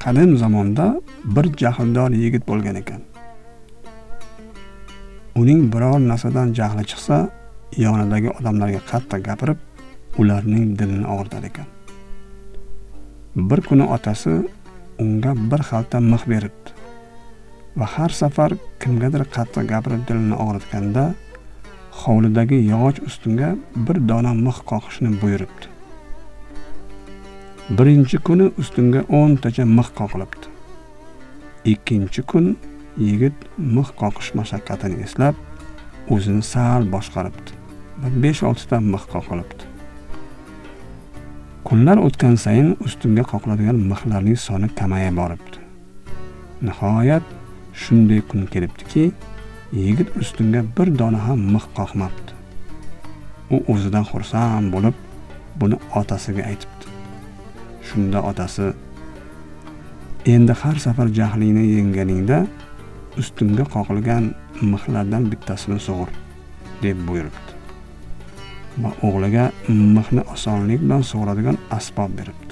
qadim zamonda bir jahldor yigit bo'lgan ekan. Uning biror narsadan jahli chiqsa, yonidagi odamlarga qattiq gapirib, ularning dilini og'ritar ekan. Bir kuni otasi unga bir xalta mix beribdi va har safar kimgadir qattiq gapirib dilini og'ritganda hovlidagi yog'och ustunga bir dona mix qoqishni buyuribdi. Birinchi kuni ustunga 10 tacha mix qoqilibdi. Ikkinchi kun yigit mix qoqish mashaqqatini eslab, o'zini sal boshqaribdi va 5-6 ta mix qoqilibdi. Kunlar o'tgan sayin ustunga qoqiladigan mixlarning soni kamaya boribdi. Nihoyat shunday kun kelibdiki, yigit ustunga bir dona ham mix qoqmabdi. U o'zidan xursand bo'lib, buni otasiga aytibdi. Shunda otasi: "Endi har safar jahlingni yengganingda ustunga qoqilgan mixlardan bittasini sug'ur", deb buyuribdi. Va o'g'liga mixni osonlik bilan sug'uradigan asbob beribdi.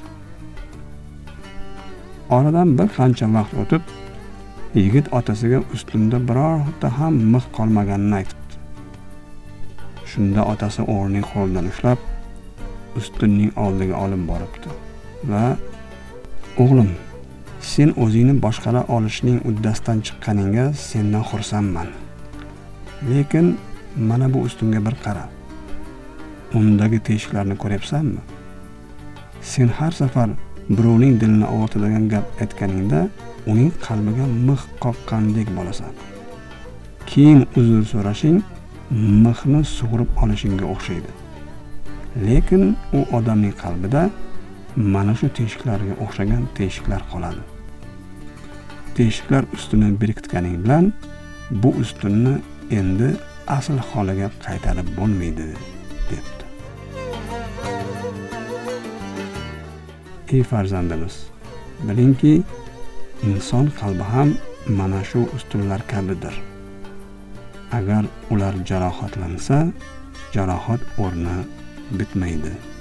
Oradan bir qancha vaqt o'tib, yigit otasiga ustunda birorta ham mix qolmaganini aytibdi. Shunda otasi o'g'lining qo'lidan ushlab, ustunning oldiga olib boribdi va "O'g'lim, sen o'zingni boshqara olishning uddasidan chiqqaningga sendan xursandman. Lekin mana bu ustunga bir qara. Undagi teshiklarni ko'ryapsanmi? Sen har safar birovning dilini og'ritadigan gap aytganingda uning qalbiga mix qoqqandek bo'lasan. Keyin uzr so'rashing mixni sug'urib olishingga o'xshaydi. Lekin u odamning qalbida mana shu teshiklarga o'xshagan teshiklar qoladi. Teshiklar ustini berkitganing bilan bu ustunni endi asl holiga qaytarib bo'lmaydi", debdi. Ey farzandimiz, bilingki, inson qalbi ham mana shu ustunlar kabidir. Agar ular jarohatlansa, jarohat o'rni bitmaydi.